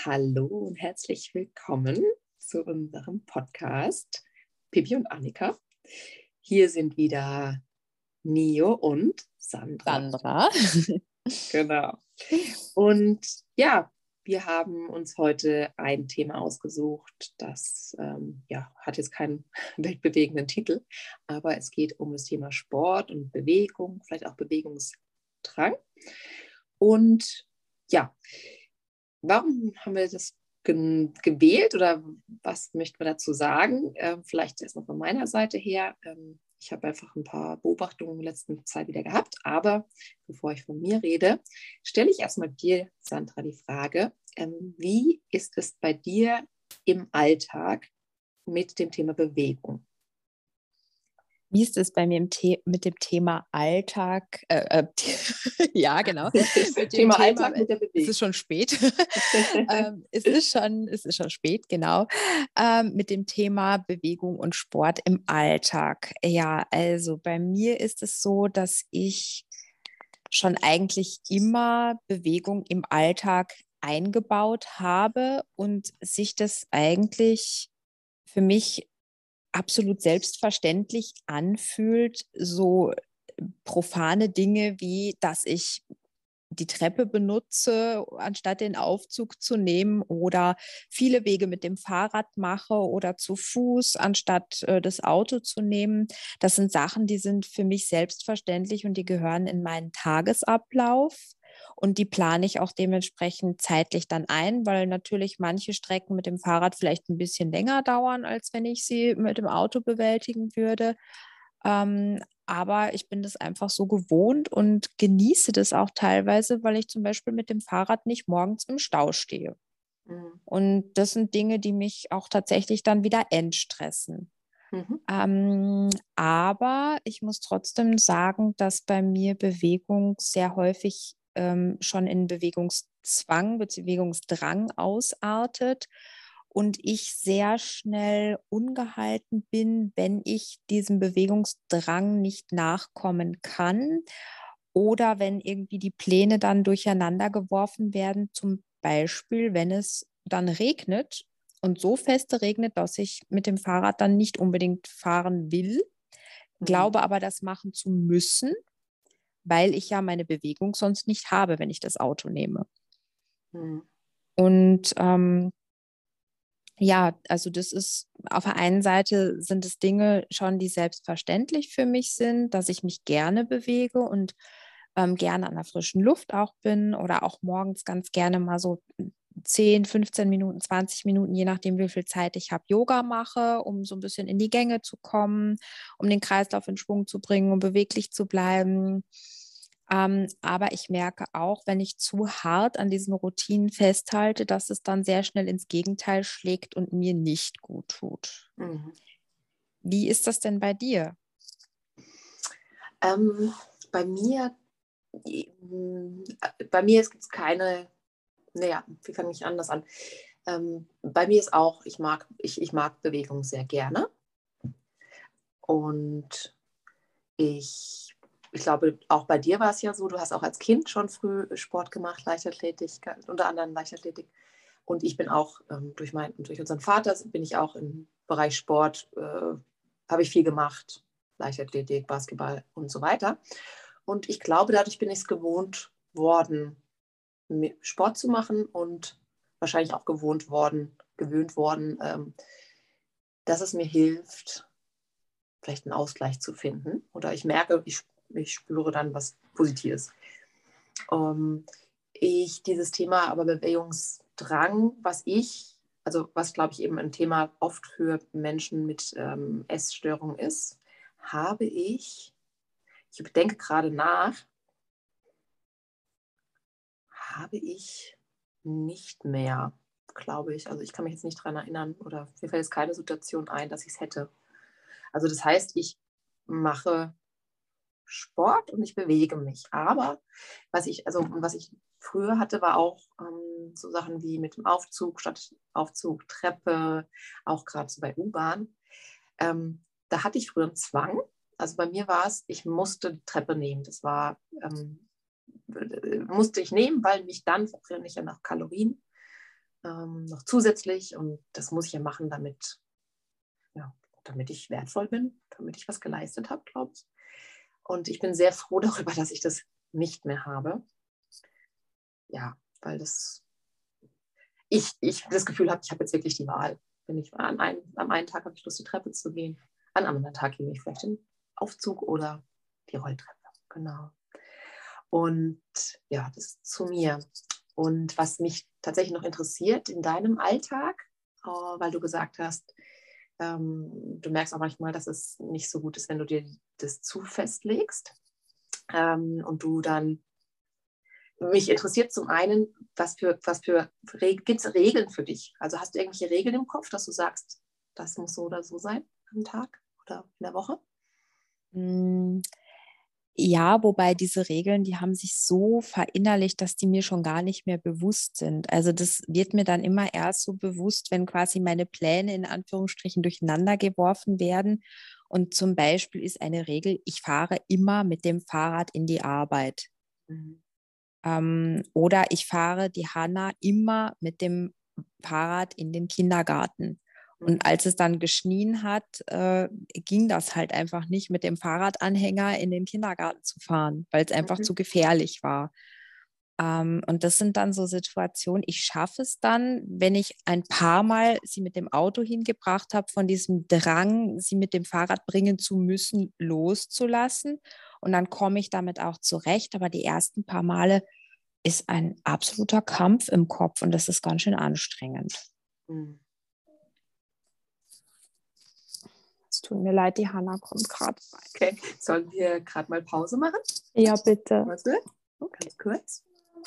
Hallo und herzlich willkommen zu unserem Podcast Pippi und Annika. Hier sind wieder Nio und Sandra. Genau. Und ja, wir haben uns heute ein Thema ausgesucht, das hat jetzt keinen weltbewegenden Titel, aber es geht um das Thema Sport und Bewegung, vielleicht auch Bewegungsdrang. Und ja, warum haben wir das gewählt oder was möchten wir dazu sagen? Vielleicht erstmal von meiner Seite her. Ich habe einfach ein paar Beobachtungen in der letzten Zeit wieder gehabt, aber bevor ich von mir rede, stelle ich erstmal dir, Sandra, die Frage, wie ist es bei dir im Alltag mit dem Thema Bewegung? Wie ist es bei mir mit dem Thema Alltag? Ja, genau. Mit dem Thema Alltag mit der Bewegung. Es ist schon spät. Es ist schon spät, genau. Mit dem Thema Bewegung und Sport im Alltag. Ja, also bei mir ist es so, dass ich schon eigentlich immer Bewegung im Alltag eingebaut habe und sich das eigentlich für mich absolut selbstverständlich anfühlt, so profane Dinge wie, dass ich die Treppe benutze, anstatt den Aufzug zu nehmen oder viele Wege mit dem Fahrrad mache oder zu Fuß, anstatt das Auto zu nehmen. Das sind Sachen, die sind für mich selbstverständlich und die gehören in meinen Tagesablauf. Und die plane ich auch dementsprechend zeitlich dann ein, weil natürlich manche Strecken mit dem Fahrrad vielleicht ein bisschen länger dauern, als wenn ich sie mit dem Auto bewältigen würde. Aber ich bin das einfach so gewohnt und genieße das auch teilweise, weil ich zum Beispiel mit dem Fahrrad nicht morgens im Stau stehe. Mhm. Und das sind Dinge, die mich auch tatsächlich dann wieder entstressen. Aber ich muss trotzdem sagen, dass bei mir Bewegung sehr häufig schon in Bewegungszwang, Bewegungsdrang ausartet und ich sehr schnell ungehalten bin, wenn ich diesem Bewegungsdrang nicht nachkommen kann oder wenn irgendwie die Pläne dann durcheinander geworfen werden, zum Beispiel, wenn es dann regnet und so feste regnet, dass ich mit dem Fahrrad dann nicht unbedingt fahren will, glaube aber, das machen zu müssen, weil ich ja meine Bewegung sonst nicht habe, wenn ich das Auto nehme. Mhm. Und ja, also das ist, auf der einen Seite sind es Dinge schon, die selbstverständlich für mich sind, dass ich mich gerne bewege und gerne an der frischen Luft auch bin oder auch morgens ganz gerne mal so 10, 15 Minuten, 20 Minuten, je nachdem, wie viel Zeit ich habe, Yoga mache, um so ein bisschen in die Gänge zu kommen, um den Kreislauf in Schwung zu bringen, um beweglich zu bleiben. Aber ich merke auch, wenn ich zu hart an diesen Routinen festhalte, dass es dann sehr schnell ins Gegenteil schlägt und mir nicht gut tut. Mhm. Wie ist das denn bei dir? Bei mir gibt es keine, naja, wie fange ich anders an? Bei mir ist auch, ich mag Bewegung sehr gerne und ich glaube, auch bei dir war es ja so, du hast auch als Kind schon früh Sport gemacht, Leichtathletik, unter anderem Leichtathletik. Und ich bin auch durch unseren Vater bin ich auch im Bereich Sport, habe ich viel gemacht, Leichtathletik, Basketball und so weiter. Und ich glaube, dadurch bin ich es gewohnt worden, Sport zu machen und wahrscheinlich auch gewöhnt worden, dass es mir hilft, vielleicht einen Ausgleich zu finden. Oder ich merke, ich spüre dann was Positives. Dieses Thema aber Bewegungsdrang, was glaube ich eben ein Thema oft für Menschen mit Essstörung ist, ich denke gerade nach, habe ich nicht mehr, glaube ich. Also ich kann mich jetzt nicht daran erinnern oder mir fällt jetzt keine Situation ein, dass ich es hätte. Also das heißt, ich mache Sport und ich bewege mich. Aber was ich früher hatte, war auch so Sachen wie mit dem Aufzug, statt Aufzug, Treppe, auch gerade so bei U-Bahn. Da hatte ich früher einen Zwang. Also bei mir war es, ich musste die Treppe nehmen. Das war, musste ich nehmen, weil mich dann verbrenne ich ja nach Kalorien. noch zusätzlich. Und das muss ich ja machen, damit ich wertvoll bin, damit ich was geleistet habe, glaube ich. Und ich bin sehr froh darüber, dass ich das nicht mehr habe. Ja, weil ich das Gefühl habe, ich habe jetzt wirklich die Wahl. Am einen Tag habe ich Lust, die Treppe zu gehen, an einem anderen Tag gehe ich vielleicht den Aufzug oder die Rolltreppe. Genau. Und ja, das zu mir. Und was mich tatsächlich noch interessiert in deinem Alltag, weil du gesagt hast, du merkst auch manchmal, dass es nicht so gut ist, wenn du dir das zu festlegst. Und du dann, mich interessiert zum einen, gibt es Regeln für dich? Also hast du irgendwelche Regeln im Kopf, dass du sagst, das muss so oder so sein am Tag oder in der Woche? Ja, wobei diese Regeln, die haben sich so verinnerlicht, dass die mir schon gar nicht mehr bewusst sind. Also das wird mir dann immer erst so bewusst, wenn quasi meine Pläne in Anführungsstrichen durcheinander geworfen werden. Und zum Beispiel ist eine Regel, ich fahre immer mit dem Fahrrad in die Arbeit. Mhm. Oder ich fahre die Hanna immer mit dem Fahrrad in den Kindergarten. Und als es dann geschnien hat, ging das halt einfach nicht, mit dem Fahrradanhänger in den Kindergarten zu fahren, weil es einfach zu gefährlich war. Und das sind dann so Situationen, ich schaffe es dann, wenn ich ein paar Mal sie mit dem Auto hingebracht habe, von diesem Drang, sie mit dem Fahrrad bringen zu müssen, loszulassen. Und dann komme ich damit auch zurecht. Aber die ersten paar Male ist ein absoluter Kampf im Kopf und das ist ganz schön anstrengend. Mhm. Es tut mir leid, die Hanna kommt gerade rein. Okay, sollen wir gerade mal Pause machen? Ja, bitte. Warte, ganz kurz.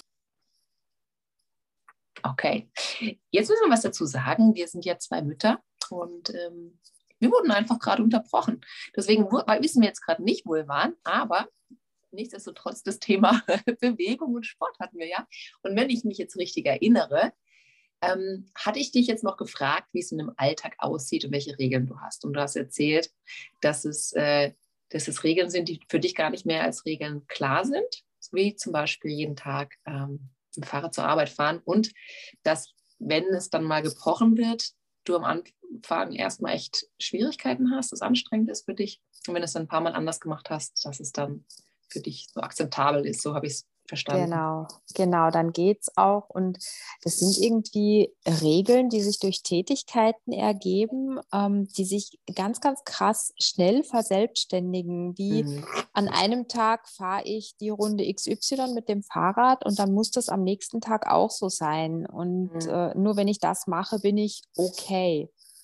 Okay, jetzt müssen wir was dazu sagen. Wir sind ja 2 Mütter und wir wurden einfach gerade unterbrochen. Deswegen wissen wir jetzt gerade nicht, wo wir waren, aber nichtsdestotrotz das Thema Bewegung und Sport hatten wir ja. Und wenn ich mich jetzt richtig erinnere, hatte ich dich jetzt noch gefragt, wie es in einem Alltag aussieht und welche Regeln du hast. Und du hast erzählt, dass es Regeln sind, die für dich gar nicht mehr als Regeln klar sind, wie zum Beispiel jeden Tag mit dem Fahrrad zur Arbeit fahren und dass, wenn es dann mal gebrochen wird, du am Anfang erstmal echt Schwierigkeiten hast, es anstrengend ist für dich. Und wenn du es dann ein paar Mal anders gemacht hast, dass es dann für dich so akzeptabel ist. So habe ich es verstanden. Genau, dann geht's auch. Und das sind irgendwie Regeln, die sich durch Tätigkeiten ergeben, die sich ganz, ganz krass schnell verselbstständigen. Wie an einem Tag fahre ich die Runde XY mit dem Fahrrad und dann muss das am nächsten Tag auch so sein. Und nur wenn ich das mache, bin ich okay.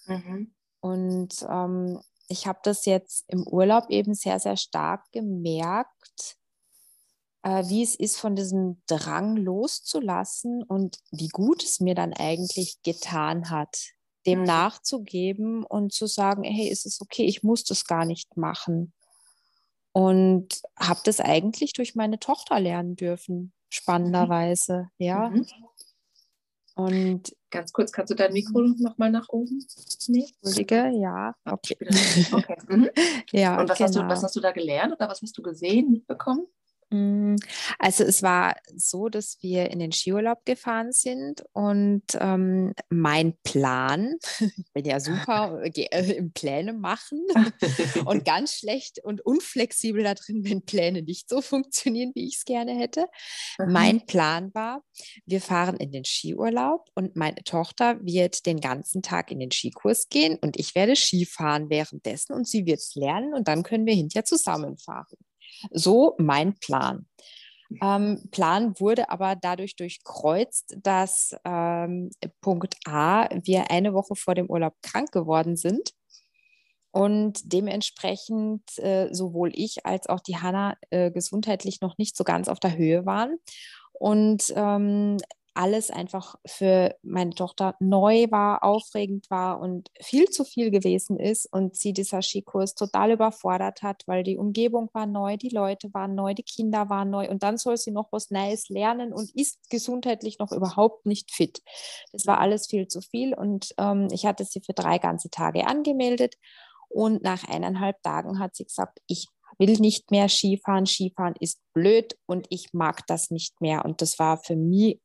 Und ich habe das jetzt im Urlaub eben sehr, sehr stark gemerkt, wie es ist, von diesem Drang loszulassen und wie gut es mir dann eigentlich getan hat, dem nachzugeben und zu sagen, hey, ist es okay, ich muss das gar nicht machen. Und habe das eigentlich durch meine Tochter lernen dürfen, spannenderweise, ja. Und ganz kurz, kannst du dein Mikro noch mal nach oben nehmen? Entschuldige, ja. Okay. Okay. Ja, und was genau. hast du da gelernt oder was hast du gesehen, mitbekommen? Also es war so, dass wir in den Skiurlaub gefahren sind und mein Plan, ich bin ja super im Pläne machen und ganz schlecht und unflexibel da drin, wenn Pläne nicht so funktionieren, wie ich es gerne hätte. Mein Plan war, wir fahren in den Skiurlaub und meine Tochter wird den ganzen Tag in den Skikurs gehen und ich werde Skifahren währenddessen und sie wird es lernen und dann können wir hinterher zusammenfahren. So mein Plan. Plan wurde aber dadurch durchkreuzt, dass Punkt A, wir eine Woche vor dem Urlaub krank geworden sind und dementsprechend sowohl ich als auch die Hanna gesundheitlich noch nicht so ganz auf der Höhe waren und alles einfach für meine Tochter neu war, aufregend war und viel zu viel gewesen ist und sie dieser Skikurs total überfordert hat, weil die Umgebung war neu, die Leute waren neu, die Kinder waren neu und dann soll sie noch was Neues lernen und ist gesundheitlich noch überhaupt nicht fit. Das war alles viel zu viel und ich hatte sie für 3 ganze Tage angemeldet und nach 1,5 Tagen hat sie gesagt, ich will nicht mehr Skifahren, Skifahren ist blöd und ich mag das nicht mehr und das war für mich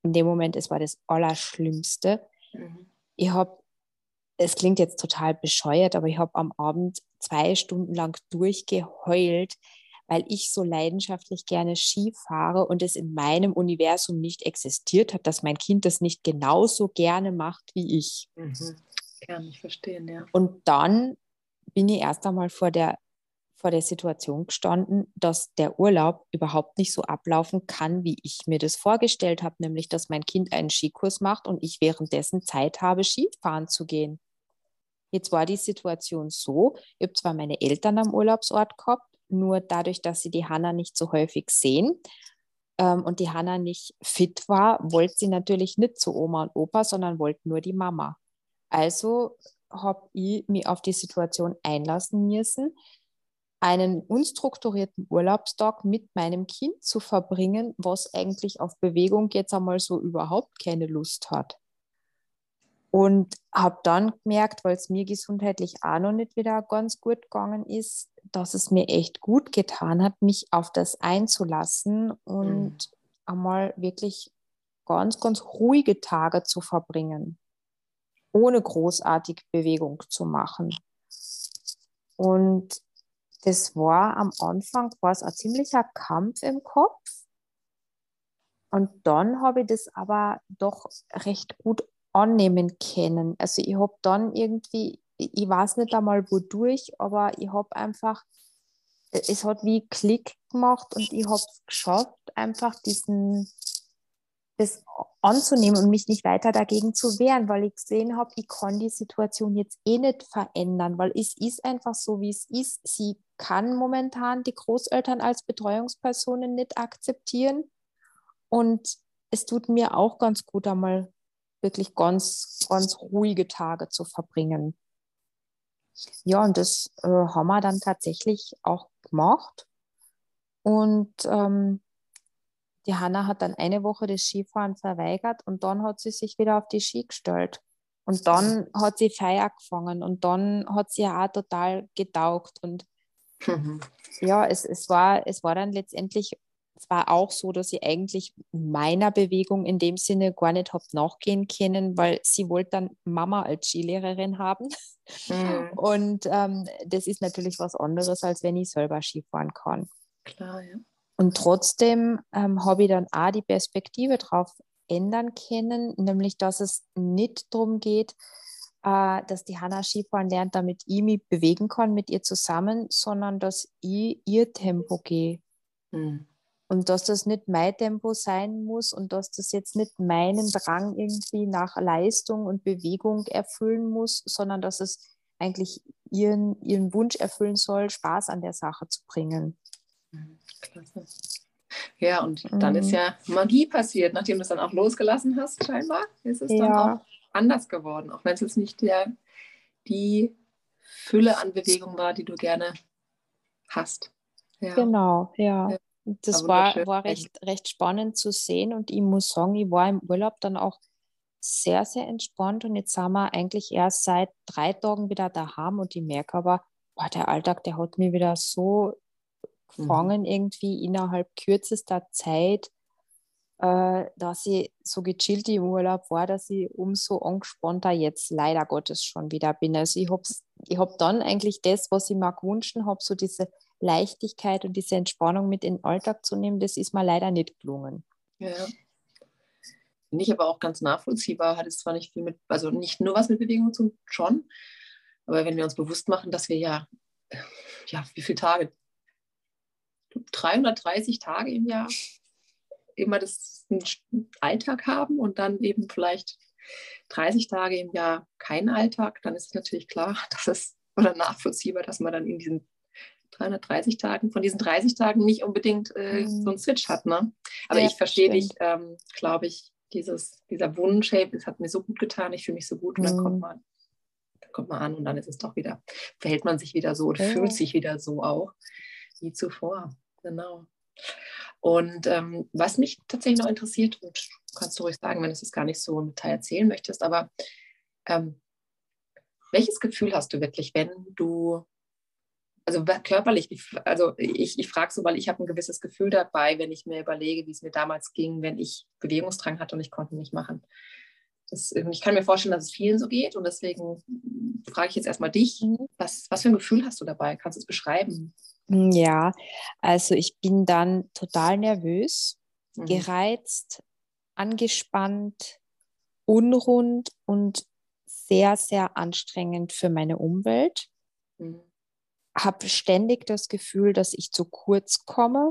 in dem Moment, es war das Allerschlimmste. Mhm. Es klingt jetzt total bescheuert, aber ich habe am Abend 2 Stunden lang durchgeheult, weil ich so leidenschaftlich gerne Ski fahre und es in meinem Universum nicht existiert hat, dass mein Kind das nicht genauso gerne macht wie ich. Mhm. Kann ich verstehen, ja. Und dann bin ich erst einmal vor der Situation gestanden, dass der Urlaub überhaupt nicht so ablaufen kann, wie ich mir das vorgestellt habe, nämlich dass mein Kind einen Skikurs macht und ich währenddessen Zeit habe, Skifahren zu gehen. Jetzt war die Situation so, ich habe zwar meine Eltern am Urlaubsort gehabt, nur dadurch, dass sie die Hanna nicht so häufig sehen und die Hanna nicht fit war, wollte sie natürlich nicht zu Oma und Opa, sondern wollte nur die Mama. Also habe ich mich auf die Situation einlassen müssen, einen unstrukturierten Urlaubstag mit meinem Kind zu verbringen, was eigentlich auf Bewegung jetzt einmal so überhaupt keine Lust hat. Und habe dann gemerkt, weil es mir gesundheitlich auch noch nicht wieder ganz gut gegangen ist, dass es mir echt gut getan hat, mich auf das einzulassen und einmal wirklich ganz, ganz ruhige Tage zu verbringen, ohne großartig Bewegung zu machen. Und das war am Anfang war es ein ziemlicher Kampf im Kopf. Und dann habe ich das aber doch recht gut annehmen können. Also ich habe dann irgendwie, ich weiß nicht einmal wodurch, aber ich habe einfach, es hat wie Klick gemacht und ich habe es geschafft, einfach das anzunehmen und mich nicht weiter dagegen zu wehren, weil ich gesehen habe, ich kann die Situation jetzt eh nicht verändern, weil es ist einfach so, wie es ist. Sie kann momentan die Großeltern als Betreuungspersonen nicht akzeptieren und es tut mir auch ganz gut, einmal wirklich ganz, ganz ruhige Tage zu verbringen. Ja, und das haben wir dann tatsächlich auch gemacht. Und die Hanna hat dann eine Woche das Skifahren verweigert und dann hat sie sich wieder auf die Ski gestellt. Und dann hat sie Feier gefangen und dann hat sie ja auch total getaugt. Und ja, es war dann letztendlich, es war auch so, dass ich eigentlich meiner Bewegung in dem Sinne gar nicht habe nachgehen können, weil sie wollte dann Mama als Skilehrerin haben. Und das ist natürlich was anderes, als wenn ich selber Skifahren kann. Klar, ja. Und trotzdem habe ich dann auch die Perspektive drauf ändern können, nämlich dass es nicht darum geht, dass die Hanna Skifahren lernt, damit ich mich bewegen kann mit ihr zusammen, sondern dass ich ihr Tempo gehe. Und dass das nicht mein Tempo sein muss und dass das jetzt nicht meinen Drang irgendwie nach Leistung und Bewegung erfüllen muss, sondern dass es eigentlich ihren Wunsch erfüllen soll, Spaß an der Sache zu bringen. Klasse. Ja, und dann ist ja Magie passiert, nachdem du es dann auch losgelassen hast, scheinbar, ist es dann auch anders geworden, auch wenn es jetzt nicht die Fülle an Bewegung war, die du gerne hast. Ja. Genau, ja. Das war wunderschön. recht spannend zu sehen und ich muss sagen, ich war im Urlaub dann auch sehr, sehr entspannt und jetzt sind wir eigentlich erst seit 3 Tagen wieder daheim und ich merke aber, boah, der Alltag, der hat mich wieder so gefangen irgendwie innerhalb kürzester Zeit, dass ich so gechillt im Urlaub war, dass ich umso angespannter jetzt leider Gottes schon wieder bin. Also ich hab dann eigentlich das, was ich mir gewünscht habe, so diese Leichtigkeit und diese Entspannung mit in den Alltag zu nehmen, das ist mir leider nicht gelungen. Ja. Finde ich aber auch ganz nachvollziehbar, hat es zwar nicht viel mit, also nicht nur was mit Bewegung zu tun, schon, aber wenn wir uns bewusst machen, dass wir ja wie viele Tage? 330 Tage im Jahr immer das einen Alltag haben und dann eben vielleicht 30 Tage im Jahr keinen Alltag, dann ist es natürlich klar, dass es oder nachvollziehbar, dass man dann in diesen 330 Tagen, von diesen 30 Tagen nicht unbedingt so einen Switch hat. Ne? Aber ja, ich verstehe dich, glaube ich, dieser Wunsch, hey, das hat mir so gut getan, ich fühle mich so gut und dann kommt man an und dann ist es doch wieder, verhält man sich wieder so und fühlt sich wieder so auch wie zuvor. Genau. Und was mich tatsächlich noch interessiert, und kannst du ruhig sagen, wenn du es gar nicht so im Detail erzählen möchtest, aber welches Gefühl hast du wirklich, wenn du Also körperlich, ich frage so, weil ich habe ein gewisses Gefühl dabei, wenn ich mir überlege, wie es mir damals ging, wenn ich Bewegungsdrang hatte und ich konnte nicht machen. Ich kann mir vorstellen, dass es vielen so geht und deswegen frage ich jetzt erstmal dich, was für ein Gefühl hast du dabei? Kannst du es beschreiben? Ja, also ich bin dann total nervös, gereizt, angespannt, unrund und sehr, sehr anstrengend für meine Umwelt. Habe ständig das Gefühl, dass ich zu kurz komme,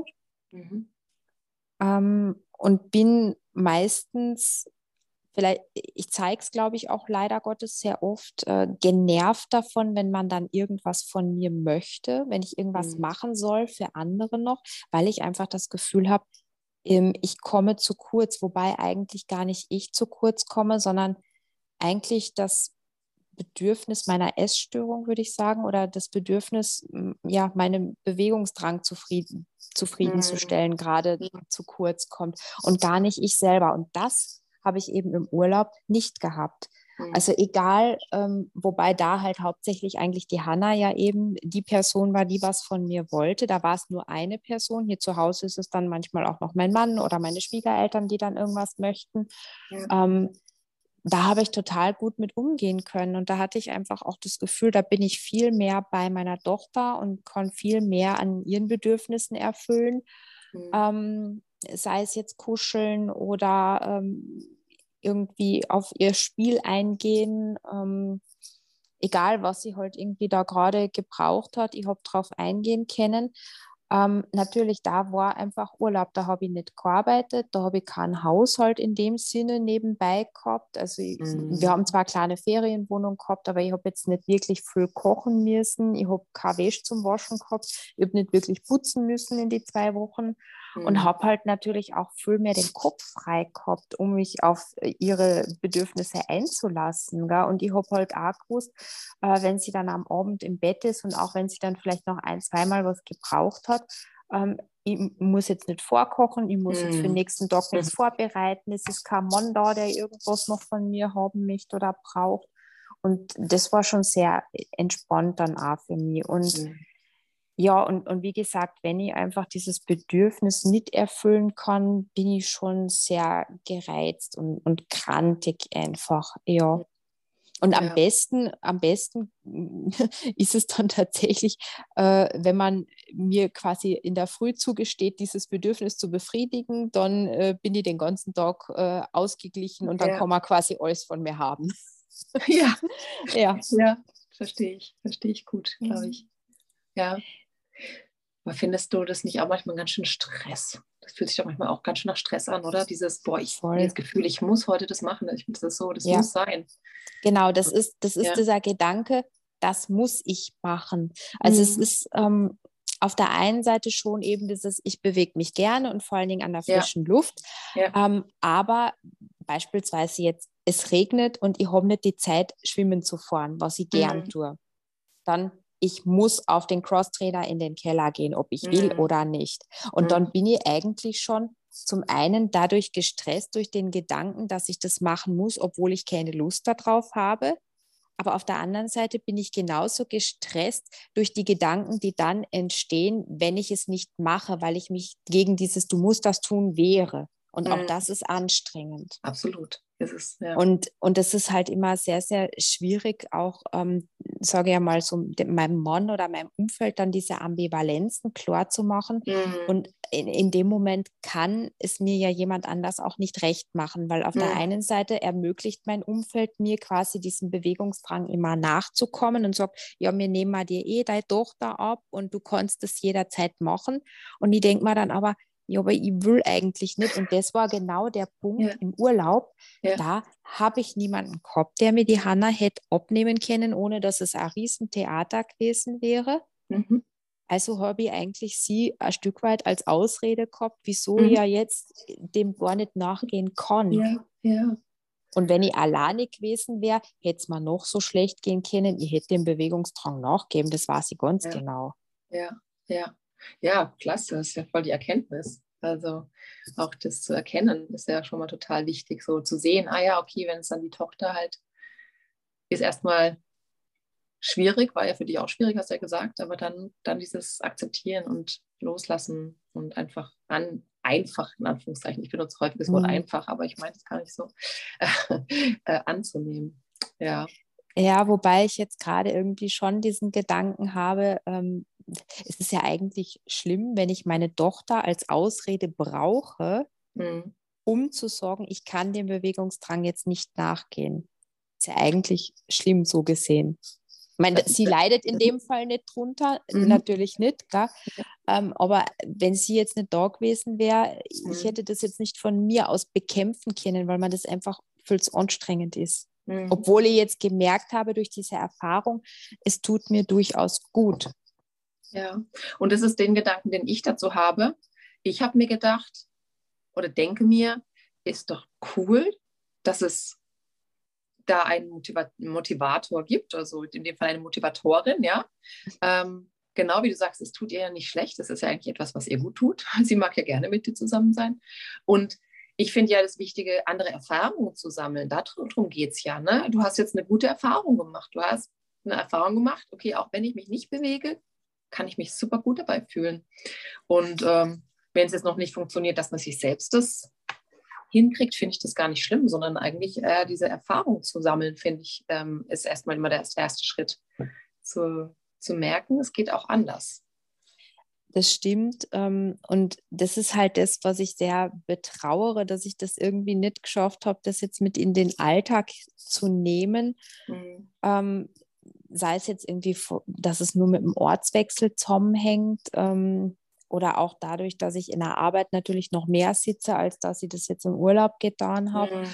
und bin meistens, vielleicht, ich zeige es, glaube ich, auch leider Gottes sehr oft, genervt davon, wenn man dann irgendwas von mir möchte, wenn ich irgendwas machen soll für andere noch, weil ich einfach das Gefühl habe, ich komme zu kurz, wobei eigentlich gar nicht ich zu kurz komme, sondern eigentlich das Bedürfnis meiner Essstörung, würde ich sagen, oder das Bedürfnis, ja, meinem Bewegungsdrang zufriedenzustellen, gerade zu kurz kommt und gar nicht ich selber. Und das habe ich eben im Urlaub nicht gehabt. Also egal, wobei da halt hauptsächlich eigentlich die Hanna ja eben die Person war, die was von mir wollte. Da war es nur eine Person. Hier zu Hause ist es dann manchmal auch noch mein Mann oder meine Schwiegereltern, die dann irgendwas möchten. Da habe ich total gut mit umgehen können. Und da hatte ich einfach auch das Gefühl, da bin ich viel mehr bei meiner Tochter und kann viel mehr an ihren Bedürfnissen erfüllen. Sei es jetzt kuscheln oder irgendwie auf ihr Spiel eingehen. Egal, was sie halt irgendwie da gerade gebraucht hat, ich habe drauf eingehen können. Natürlich, da war einfach Urlaub, da habe ich nicht gearbeitet, da habe ich keinen Haushalt in dem Sinne nebenbei gehabt. Also wir haben zwar eine kleine Ferienwohnung gehabt, aber ich habe jetzt nicht wirklich viel kochen müssen. Ich habe keine Wäsche zum Waschen gehabt. Ich habe nicht wirklich putzen müssen in die 2 Wochen und habe halt natürlich auch viel mehr den Kopf frei gehabt, um mich auf ihre Bedürfnisse einzulassen. Gell? Und ich habe halt auch gewusst, wenn sie dann am Abend im Bett ist und auch wenn sie dann vielleicht noch 1-2 Mal was gebraucht hat, ich muss jetzt nicht vorkochen, ich muss jetzt für den nächsten Tag nichts vorbereiten, es ist kein Mann da, der irgendwas noch von mir haben möchte oder braucht. Und das war schon sehr entspannt dann auch für mich. Und ja, und wie gesagt, wenn ich einfach dieses Bedürfnis nicht erfüllen kann, bin ich schon sehr gereizt und krantig einfach, ja. Und am besten ist es dann tatsächlich, wenn man mir quasi in der Früh zugesteht, dieses Bedürfnis zu befriedigen, dann bin ich den ganzen Tag ausgeglichen und dann kann man quasi alles von mir haben. Ja, ja, verstehe ich gut, glaube ich. Ja. Aber findest du das nicht auch manchmal ganz schön Stress? Das fühlt sich doch manchmal auch ganz schön nach Stress an, oder? Dieses, ich habe das Gefühl, ich muss heute das machen. Das ist so, das muss sein. Genau, das ist dieser Gedanke, das muss ich machen. Also es ist auf der einen Seite schon eben dieses, ich bewege mich gerne und vor allen Dingen an der frischen Luft. Aber beispielsweise jetzt, es regnet und ich habe nicht die Zeit, schwimmen zu fahren, was ich gern tue. Dann ich muss auf den Crosstrainer in den Keller gehen, ob ich will oder nicht. Und dann bin ich eigentlich schon zum einen dadurch gestresst durch den Gedanken, dass ich das machen muss, obwohl ich keine Lust darauf habe. Aber auf der anderen Seite bin ich genauso gestresst durch die Gedanken, die dann entstehen, wenn ich es nicht mache, weil ich mich gegen dieses Du musst das tun wehre. Und auch das ist anstrengend. Absolut. Ist es, ja. Und das ist halt immer sehr, sehr schwierig, auch, sage ich mal, so meinem Mann oder meinem Umfeld dann diese Ambivalenzen klar zu machen. Und in dem Moment kann es mir ja jemand anders auch nicht recht machen, weil auf der einen Seite ermöglicht mein Umfeld mir quasi diesen Bewegungsdrang immer nachzukommen und sagt, ja, wir nehmen mal dir deine Tochter ab und du kannst das jederzeit machen. Und ich denke mir dann aber, ja, aber ich will eigentlich nicht. Und das war genau der Punkt im Urlaub. Da habe ich niemanden gehabt, der mir die Hanna hätte abnehmen können, ohne dass es ein Riesentheater gewesen wäre. Also habe ich eigentlich sie ein Stück weit als Ausrede gehabt, wieso ich ja jetzt dem gar nicht nachgehen kann. Und wenn ich alleine gewesen wäre, hätte es mir noch so schlecht gehen können. Ich hätte dem Bewegungsdrang nachgeben, das weiß ich ganz genau. Ja, klasse, das ist ja voll die Erkenntnis. Also auch das zu erkennen, ist ja schon mal total wichtig, so zu sehen, okay, wenn es dann die Tochter halt ist, erstmal schwierig, war ja für dich auch schwierig, hast du ja gesagt, aber dann dieses Akzeptieren und Loslassen und einfach in Anführungszeichen, ich benutze häufig das Wort einfach, aber ich meine es gar nicht so, anzunehmen. Ja. Ja, wobei ich jetzt gerade irgendwie schon diesen Gedanken habe, es ist ja eigentlich schlimm, wenn ich meine Tochter als Ausrede brauche, um zu sorgen, ich kann dem Bewegungsdrang jetzt nicht nachgehen. Ist ja eigentlich schlimm so gesehen. Ich meine, sie leidet in dem Fall nicht drunter, natürlich nicht, klar. Aber wenn sie jetzt nicht da gewesen wäre, ich hätte das jetzt nicht von mir aus bekämpfen können, weil man das einfach viel zu anstrengend ist. Obwohl ich jetzt gemerkt habe durch diese Erfahrung, es tut mir durchaus gut. Ja, und das ist den Gedanken, den ich dazu habe. Ich habe mir gedacht oder denke mir, ist doch cool, dass es da einen Motivator gibt, also in dem Fall eine Motivatorin, ja. Genau wie du sagst, es tut ihr ja nicht schlecht. Das ist ja eigentlich etwas, was ihr gut tut. Sie mag ja gerne mit dir zusammen sein. Und ich finde ja das Wichtige, andere Erfahrungen zu sammeln. Darum geht es ja. Ne? Du hast jetzt eine gute Erfahrung gemacht. Du hast eine Erfahrung gemacht, okay, auch wenn ich mich nicht bewege, kann ich mich super gut dabei fühlen. Und wenn es jetzt noch nicht funktioniert, dass man sich selbst das hinkriegt, finde ich das gar nicht schlimm, sondern eigentlich diese Erfahrung zu sammeln, finde ich, ist erstmal immer der erste Schritt, zu merken, es geht auch anders. Das stimmt. Und das ist halt das, was ich sehr betrauere, dass ich das irgendwie nicht geschafft habe, das jetzt mit in den Alltag zu nehmen. Sei es jetzt irgendwie, dass es nur mit dem Ortswechsel zusammenhängt, oder auch dadurch, dass ich in der Arbeit natürlich noch mehr sitze, als dass ich das jetzt im Urlaub getan habe.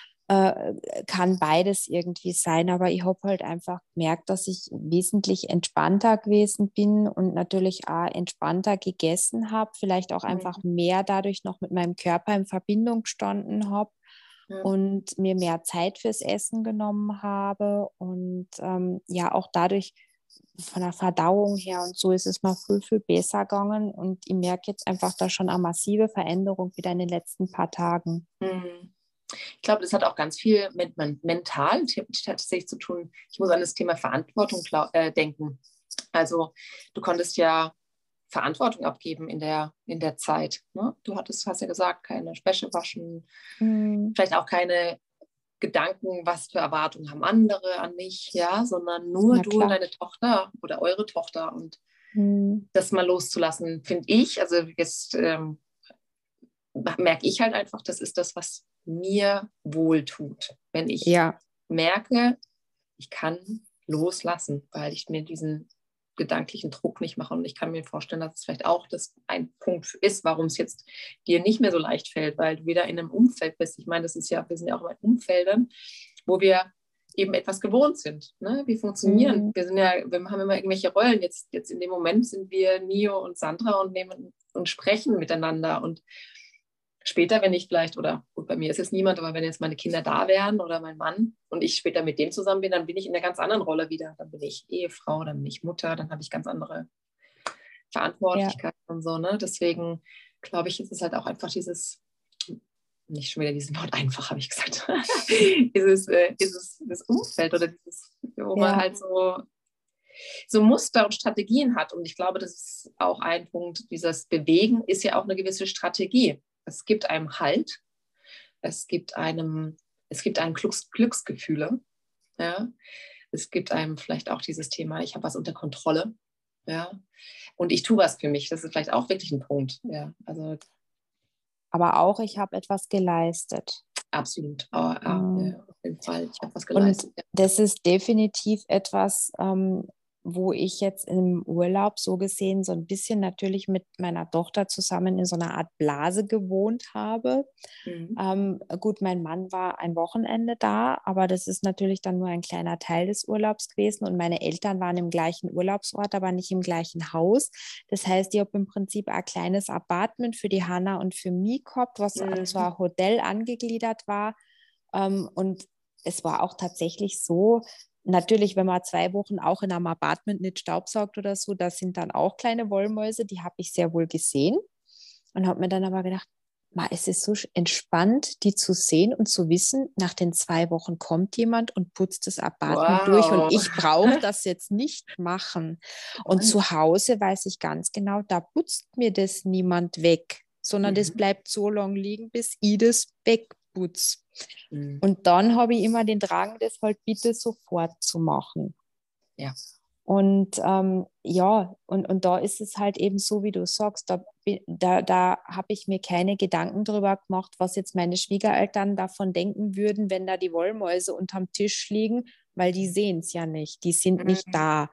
Kann beides irgendwie sein, aber ich habe halt einfach gemerkt, dass ich wesentlich entspannter gewesen bin und natürlich auch entspannter gegessen habe, vielleicht auch einfach mehr dadurch noch mit meinem Körper in Verbindung gestanden habe und mir mehr Zeit fürs Essen genommen habe und ja auch dadurch von der Verdauung her und so ist es mal viel, viel besser gegangen und ich merke jetzt einfach da schon eine massive Veränderung wieder in den letzten paar Tagen. Ich glaube, das hat auch ganz viel mit mental tatsächlich zu tun. Ich muss an das Thema Verantwortung denken. Also du konntest ja Verantwortung abgeben in der Zeit. Ne? Du hast ja gesagt, keine Wäsche waschen, vielleicht auch keine Gedanken, was für Erwartungen haben andere an mich, ja, sondern nur du und deine Tochter oder eure Tochter und das mal loszulassen, finde ich, also jetzt merke ich halt einfach, das ist das, was mir wohl tut. Wenn ich merke, ich kann loslassen, weil ich mir diesen gedanklichen Druck nicht mache. Und ich kann mir vorstellen, dass es vielleicht auch das ein Punkt ist, warum es jetzt dir nicht mehr so leicht fällt, weil du wieder in einem Umfeld bist. Ich meine, wir sind ja auch immer in Umfeldern, wo wir eben etwas gewohnt sind. Ne? Wir funktionieren. Wir haben immer irgendwelche Rollen. Jetzt in dem Moment sind wir Nio und Sandra und sprechen miteinander. Und später, wenn ich vielleicht, oder gut, bei mir ist jetzt niemand, aber wenn jetzt meine Kinder da wären oder mein Mann und ich später mit dem zusammen bin, dann bin ich in einer ganz anderen Rolle wieder. Dann bin ich Ehefrau, dann bin ich Mutter, dann habe ich ganz andere Verantwortlichkeiten und so. Ne? Deswegen glaube ich, ist es halt auch einfach dieses, nicht schon wieder dieses Wort einfach, habe ich gesagt, dieses das Umfeld oder dieses, wo man halt so Muster und Strategien hat. Und ich glaube, das ist auch ein Punkt, dieses Bewegen ist ja auch eine gewisse Strategie. Es gibt einem Halt, es gibt einem Glücksgefühle, ja. Es gibt einem vielleicht auch dieses Thema, ich habe was unter Kontrolle, ja, und ich tue was für mich. Das ist vielleicht auch wirklich ein Punkt, ja. Also, aber auch, ich habe etwas geleistet. Absolut, ja, auf jeden Fall, ich habe was geleistet. Und das ist definitiv etwas, wo ich jetzt im Urlaub so gesehen so ein bisschen natürlich mit meiner Tochter zusammen in so einer Art Blase gewohnt habe. Gut, mein Mann war ein Wochenende da, aber das ist natürlich dann nur ein kleiner Teil des Urlaubs gewesen und meine Eltern waren im gleichen Urlaubsort, aber nicht im gleichen Haus. Das heißt, ich habe im Prinzip ein kleines Apartment für die Hanna und für mich gehabt, was an so ein Hotel angegliedert war. Und es war auch tatsächlich so, natürlich, wenn man 2 Wochen auch in einem Apartment nicht staubsaugt oder so, da sind dann auch kleine Wollmäuse, die habe ich sehr wohl gesehen und habe mir dann aber gedacht, es ist so entspannt, die zu sehen und zu wissen, nach den 2 Wochen kommt jemand und putzt das Apartment durch und ich brauche das jetzt nicht machen. Und zu Hause weiß ich ganz genau, da putzt mir das niemand weg, sondern das bleibt so lange liegen, bis ich das wegputze. Und dann habe ich immer den Drang, das halt bitte sofort zu machen. Ja. Und und da ist es halt eben so, wie du sagst, da habe ich mir keine Gedanken drüber gemacht, was jetzt meine Schwiegereltern davon denken würden, wenn da die Wollmäuse unterm Tisch liegen, weil die sehen es ja nicht, die sind nicht da.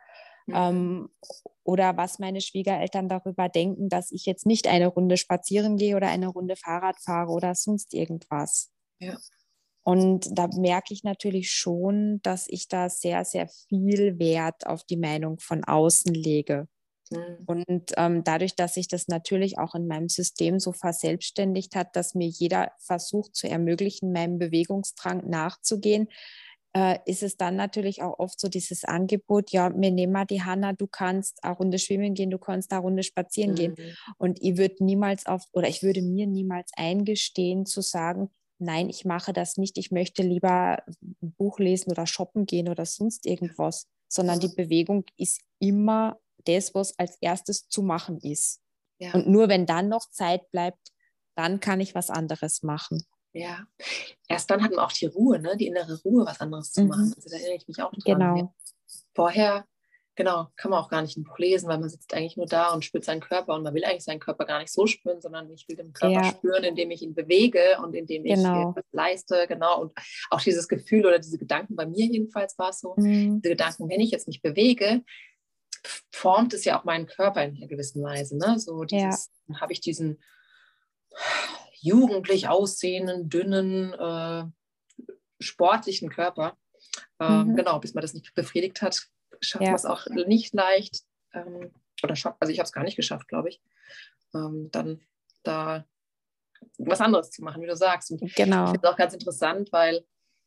Oder was meine Schwiegereltern darüber denken, dass ich jetzt nicht eine Runde spazieren gehe oder eine Runde Fahrrad fahre oder sonst irgendwas. Ja. Und da merke ich natürlich schon, dass ich da sehr, sehr viel Wert auf die Meinung von außen lege. Und dadurch, dass sich das natürlich auch in meinem System so verselbstständigt hat, dass mir jeder versucht zu ermöglichen, meinem Bewegungsdrang nachzugehen, ist es dann natürlich auch oft so dieses Angebot, ja, wir nehmen mal die Hanna, du kannst eine Runde schwimmen gehen, du kannst eine Runde spazieren gehen. Und ich würde mir niemals eingestehen zu sagen, nein, ich mache das nicht, ich möchte lieber ein Buch lesen oder shoppen gehen oder sonst irgendwas, sondern die Bewegung ist immer das, was als erstes zu machen ist. Ja. Und nur wenn dann noch Zeit bleibt, dann kann ich was anderes machen. Ja, erst dann hat man auch die Ruhe, ne? Die innere Ruhe, was anderes zu machen. Also da erinnere ich mich auch dran. Genau. Vorher, kann man auch gar nicht ein Buch lesen, weil man sitzt eigentlich nur da und spürt seinen Körper und man will eigentlich seinen Körper gar nicht so spüren, sondern ich will den Körper spüren, indem ich ihn bewege und indem ich etwas leiste, genau. Und auch dieses Gefühl oder diese Gedanken, bei mir jedenfalls war es so, diese Gedanken, wenn ich jetzt mich bewege, formt es ja auch meinen Körper in einer gewissen Weise, ne? So dieses, dann habe ich diesen jugendlich aussehenden, dünnen, sportlichen Körper. Genau, bis man das nicht befriedigt hat, schafft man es auch nicht leicht. Also ich habe es gar nicht geschafft, glaube ich. Dann da was anderes zu machen, wie du sagst. Und ich finde es auch ganz interessant, weil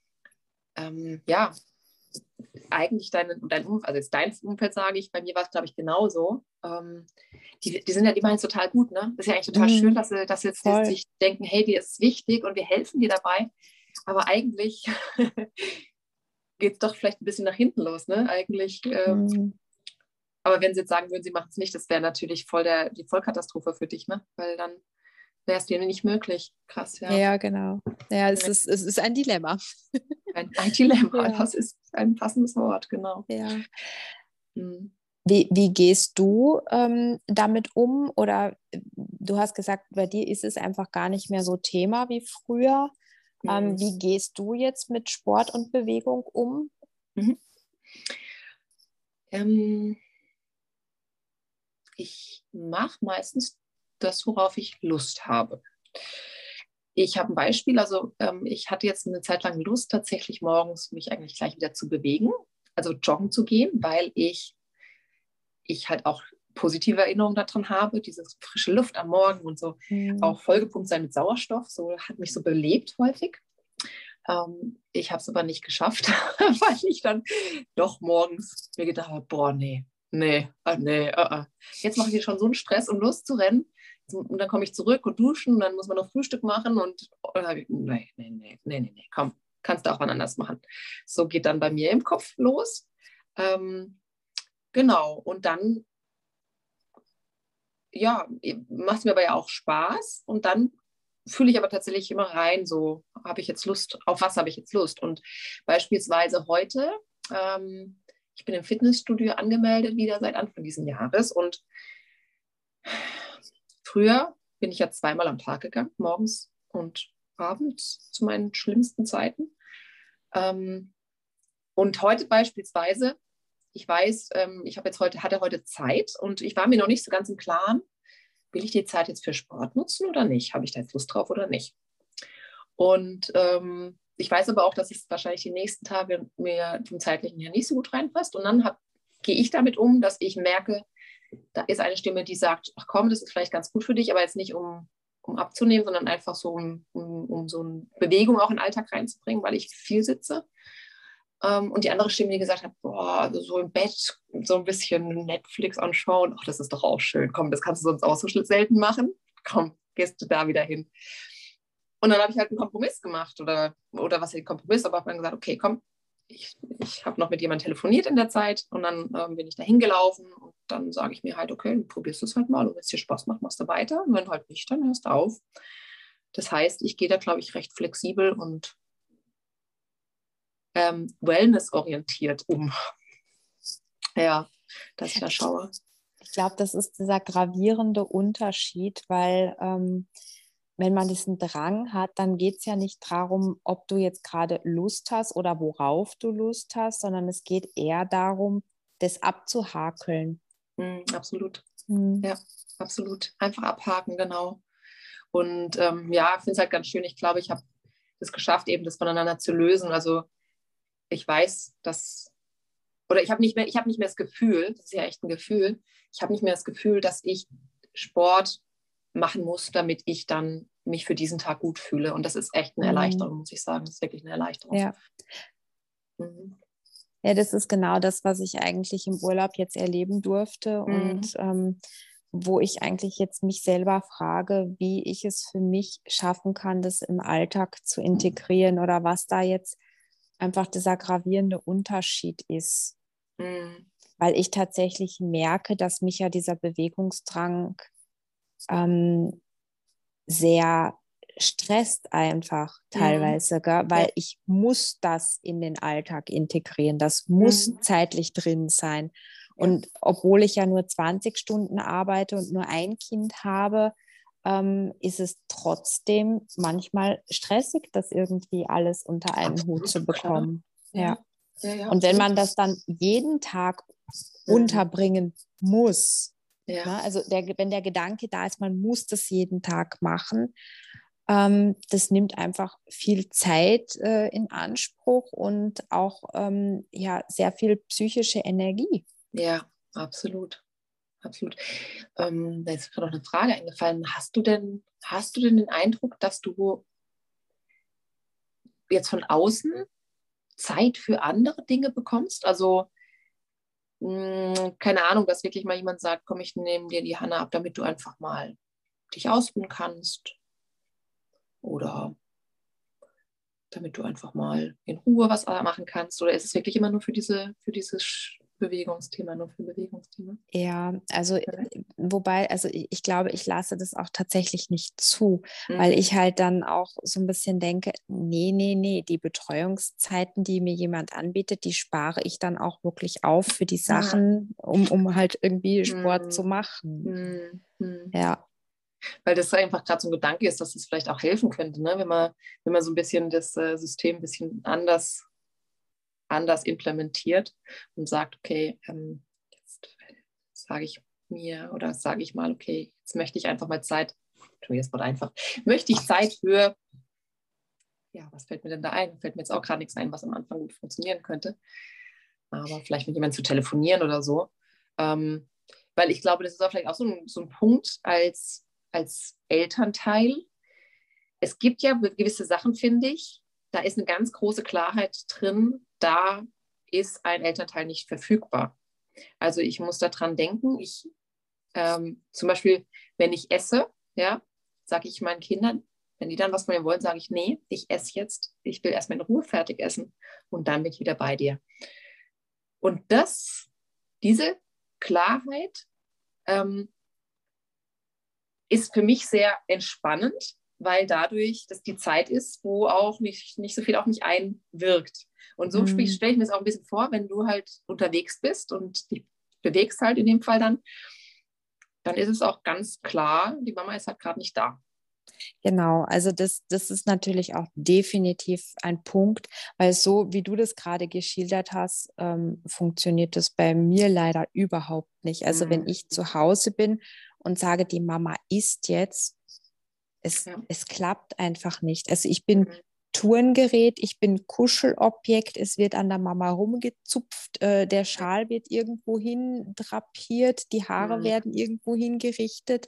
eigentlich also jetzt dein Umfeld sage ich, bei mir war es, glaube ich, genauso. Die meinen es total gut, ne? Das ist ja eigentlich total schön, dass sie jetzt sich denken, hey, dir ist wichtig und wir helfen dir dabei. Aber eigentlich geht es doch vielleicht ein bisschen nach hinten los, ne? Eigentlich. Aber wenn sie jetzt sagen würden, sie machen es nicht, das wäre natürlich die Vollkatastrophe für dich, ne? Weil dann wäre es dir nicht möglich. Krass, ja. Ja, genau. Ja, es ist ein Dilemma. Ein Dilemma, das ist ein passendes Wort, genau. Ja. Wie gehst du damit um? Oder du hast gesagt, bei dir ist es einfach gar nicht mehr so Thema wie früher. Wie gehst du jetzt mit Sport und Bewegung um? Ich mache meistens das, worauf ich Lust habe. Ich habe ein Beispiel, also ich hatte jetzt eine Zeit lang Lust, tatsächlich morgens mich eigentlich gleich wieder zu bewegen, also joggen zu gehen, weil ich halt auch positive Erinnerungen daran habe, diese frische Luft am Morgen und so, auch vollgepumpt sein mit Sauerstoff, so hat mich so belebt häufig. Ich habe es aber nicht geschafft, weil ich dann doch morgens mir gedacht habe, boah, nee. Jetzt mache ich hier schon so einen Stress, um loszurennen. Und dann komme ich zurück und duschen und dann muss man noch Frühstück machen und nee, komm, kannst du auch wann anders machen. So geht dann bei mir im Kopf los. Genau, und dann macht es mir aber ja auch Spaß und dann fühle ich aber tatsächlich immer rein, so habe ich jetzt Lust, auf was habe ich jetzt Lust? Und beispielsweise heute, ich bin im Fitnessstudio angemeldet, wieder seit Anfang dieses Jahres und früher bin ich ja 2-mal am Tag gegangen, morgens und abends zu meinen schlimmsten Zeiten. Und heute beispielsweise, ich weiß, hatte heute Zeit und ich war mir noch nicht so ganz im Klaren, will ich die Zeit jetzt für Sport nutzen oder nicht? Habe ich da jetzt Lust drauf oder nicht? Und ich weiß aber auch, dass es wahrscheinlich die nächsten Tage mir vom Zeitlichen her nicht so gut reinpasst. Und dann gehe ich damit um, dass ich merke, da ist eine Stimme, die sagt, ach komm, das ist vielleicht ganz gut für dich, aber jetzt nicht um abzunehmen, sondern einfach so, um so eine Bewegung auch in den Alltag reinzubringen, weil ich viel sitze. Und die andere Stimme, die gesagt hat, boah, also so im Bett so ein bisschen Netflix anschauen, ach, das ist doch auch schön. Komm, das kannst du sonst auch so selten machen. Komm, gehst du da wieder hin. Und dann habe ich halt einen Kompromiss gemacht oder was ist ein Kompromiss, aber habe dann gesagt, okay, komm, ich habe noch mit jemandem telefoniert in der Zeit und dann bin ich da hingelaufen und dann sage ich mir halt, okay, du probierst es halt mal und wenn es dir Spaß macht, machst du weiter und wenn halt nicht, dann hörst du auf. Das heißt, ich gehe da, glaube ich, recht flexibel und wellnessorientiert um. Ja, dass ich da schaue. Ich glaube, das ist dieser gravierende Unterschied, weil wenn man diesen Drang hat, dann geht es ja nicht darum, ob du jetzt gerade Lust hast oder worauf du Lust hast, sondern es geht eher darum, das abzuhakeln. Absolut. Ja, absolut. Einfach abhaken, genau. Und ja, ich finde es halt ganz schön. Ich glaube, ich habe es geschafft, eben das voneinander zu lösen. Also ich weiß, oder ich habe nicht mehr das Gefühl, das ist ja echt ein Gefühl, ich habe nicht mehr das Gefühl, dass ich Sport machen muss, damit ich dann mich für diesen Tag gut fühle. Und das ist echt eine Erleichterung, muss ich sagen. Das ist wirklich eine Erleichterung. Ja. Ja, das ist genau das, was ich eigentlich im Urlaub jetzt erleben durfte und wo ich eigentlich jetzt mich selber frage, wie ich es für mich schaffen kann, das im Alltag zu integrieren oder was da jetzt einfach dieser gravierende Unterschied ist. Weil ich tatsächlich merke, dass mich ja dieser Bewegungsdrang sehr stresst einfach teilweise, weil ich muss das in den Alltag integrieren. Das muss zeitlich drin sein. Und obwohl ich ja nur 20 Stunden arbeite und nur ein Kind habe, ist es trotzdem manchmal stressig, das irgendwie alles unter einen Hut zu bekommen. Ja. Und wenn man das dann jeden Tag unterbringen muss, also wenn der Gedanke da ist, man muss das jeden Tag machen, das nimmt einfach viel Zeit in Anspruch und auch sehr viel psychische Energie. Ja, absolut. Absolut. Da ist gerade noch eine Frage eingefallen. Hast du denn den Eindruck, dass du jetzt von außen Zeit für andere Dinge bekommst? Also, keine Ahnung, dass wirklich mal jemand sagt, komm, ich nehme dir die Hanna ab, damit du einfach mal dich ausruhen kannst. Oder damit du einfach mal in Ruhe was machen kannst. Oder ist es wirklich immer nur für dieses Bewegungsthema, nur für Bewegungsthema? Ja, also wobei, also ich glaube, ich lasse das auch tatsächlich nicht zu, weil ich halt dann auch so ein bisschen denke, nee, die Betreuungszeiten, die mir jemand anbietet, die spare ich dann auch wirklich auf für die Sachen, um halt irgendwie Sport zu machen. Ja. Weil das einfach gerade so ein Gedanke ist, dass es vielleicht auch helfen könnte, ne? Wenn man so ein bisschen das System ein bisschen anders implementiert und sagt, okay, jetzt sage ich mir oder sage ich mal, okay, jetzt möchte ich einfach mal Zeit, möchte ich Zeit für, ja, was fällt mir denn da ein? Fällt mir jetzt auch gerade nichts ein, was am Anfang gut funktionieren könnte. Aber vielleicht mit jemandem zu telefonieren oder so. Weil ich glaube, das ist auch vielleicht auch so ein Punkt als Elternteil. Es gibt ja gewisse Sachen, finde ich, da ist eine ganz große Klarheit drin, da ist ein Elternteil nicht verfügbar. Also ich muss daran denken, zum Beispiel, wenn ich esse, ja, sage ich meinen Kindern, wenn die dann was von mir wollen, sage ich, nee, ich esse jetzt, ich will erstmal in Ruhe fertig essen und dann bin ich wieder bei dir. Und diese Klarheit ist für mich sehr entspannend, weil dadurch das die Zeit ist, wo auch nicht so viel auf mich einwirkt. Und so stelle ich mir das auch ein bisschen vor, wenn du halt unterwegs bist und dich bewegst halt in dem Fall dann ist es auch ganz klar, die Mama ist halt gerade nicht da. Genau, also das ist natürlich auch definitiv ein Punkt, weil so wie du das gerade geschildert hast, funktioniert das bei mir leider überhaupt nicht. Also wenn ich zu Hause bin und sage, die Mama isst jetzt, es klappt einfach nicht. Also ich bin Tourengerät, ich bin Kuschelobjekt, es wird an der Mama rumgezupft, der Schal wird irgendwo hin drapiert, die Haare werden irgendwo hingerichtet.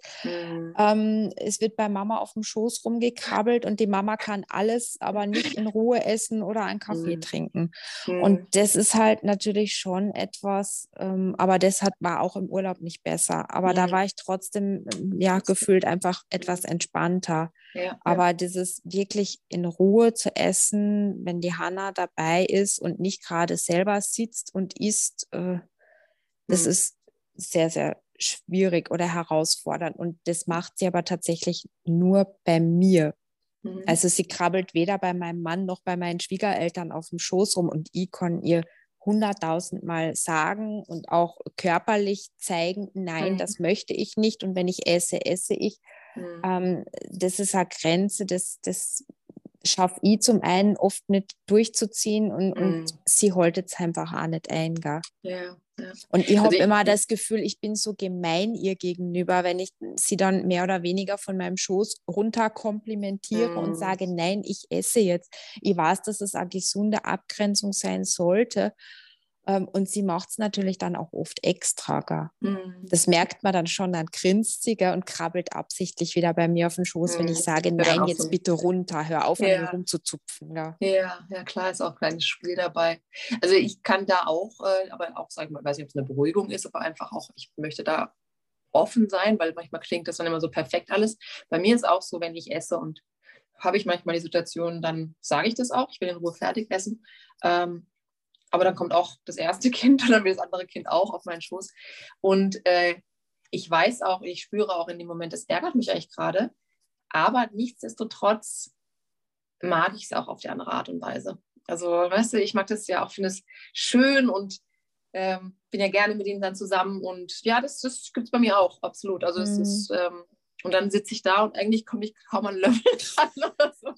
Es wird bei Mama auf dem Schoß rumgekrabbelt und die Mama kann alles, aber nicht in Ruhe essen oder einen Kaffee trinken. Und das ist halt natürlich schon etwas, aber das war auch im Urlaub nicht besser. Aber da war ich trotzdem, gefühlt einfach etwas entspannter. Ja, aber dieses wirklich in Ruhe zu essen, wenn die Hanna dabei ist und nicht gerade selber sitzt und isst, das ist sehr, sehr schwierig oder herausfordernd. Und das macht sie aber tatsächlich nur bei mir. Also sie krabbelt weder bei meinem Mann noch bei meinen Schwiegereltern auf dem Schoß rum und ich kann ihr 100.000 Mal sagen und auch körperlich zeigen, nein, das möchte ich nicht und wenn ich esse, esse ich. Das ist eine Grenze, das schaffe ich zum einen oft nicht durchzuziehen und sie holt jetzt einfach auch nicht ein. Gell? Ja. Und ich habe immer das Gefühl, ich bin so gemein ihr gegenüber, wenn ich sie dann mehr oder weniger von meinem Schoß runter komplimentiere und sage, nein, ich esse jetzt. Ich weiß, dass es eine gesunde Abgrenzung sein sollte. Und sie macht es natürlich dann auch oft extra. Das merkt man dann schon, dann grinst sie und krabbelt absichtlich wieder bei mir auf den Schoß, wenn ich sage, nein, jetzt bitte runter, hör auf, an mir rumzuzupfen. Ja, klar, ist auch ein kleines Spiel dabei. Also ich kann da auch, aber auch sagen, ich weiß nicht, ob es eine Beruhigung ist, aber einfach auch, ich möchte da offen sein, weil manchmal klingt das dann immer so perfekt alles. Bei mir ist auch so, wenn ich esse und habe ich manchmal die Situation, dann sage ich das auch, ich will in Ruhe fertig essen. Aber dann kommt auch das erste Kind und dann will das andere Kind auch auf meinen Schoß. Und ich weiß auch, ich spüre auch in dem Moment, es ärgert mich eigentlich gerade. Aber nichtsdestotrotz mag ich es auch auf die andere Art und Weise. Also, weißt du, ich mag das ja auch, finde es schön und bin ja gerne mit ihnen dann zusammen. Und ja, das gibt es bei mir auch, absolut. Also, es ist, und dann sitze ich da und eigentlich komme ich kaum an Löffel dran oder so.